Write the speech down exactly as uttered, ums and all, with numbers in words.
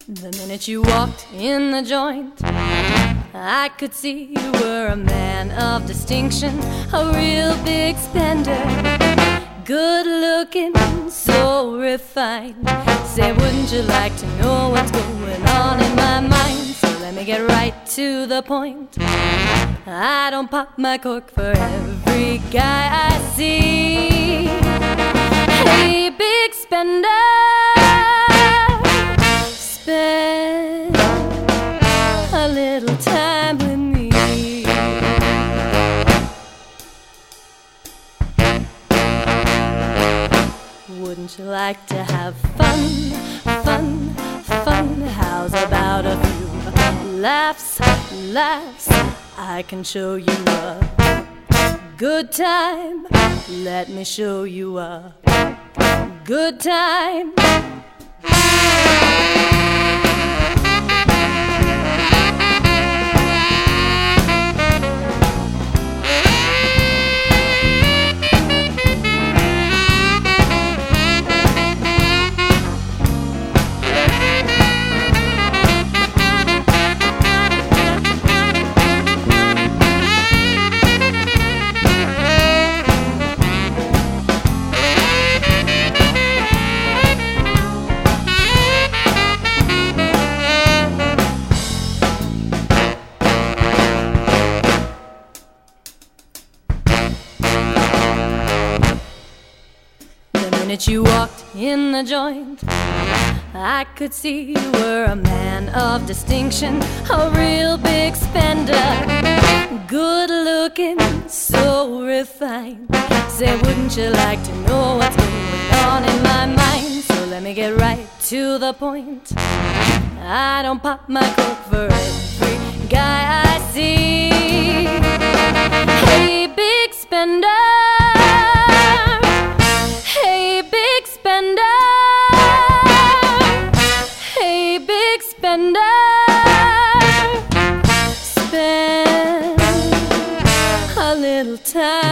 The minute you walked in the joint, I could see you were a man of distinction, a real big spender, good looking, so refined. Say, wouldn't you like to know what's going on in my mind? So let me get right to the point. I don't pop my cork for every guy I see. Hey, big spender, spend a little time with me. Wouldn't you like to have fun, fun, fun? How's about a few laughs, laughs? I can show you a good time. Let me show you a good time. The minute you walked in the joint, I could see you were a man of distinction, a real big spender, good looking, so refined. Say, wouldn't you like to know what's going on in my mind? So let me get right to the point. I don't pop my cork for every guy I see. Hey, big spender, hey, big spender, hey, big spender, spend a little time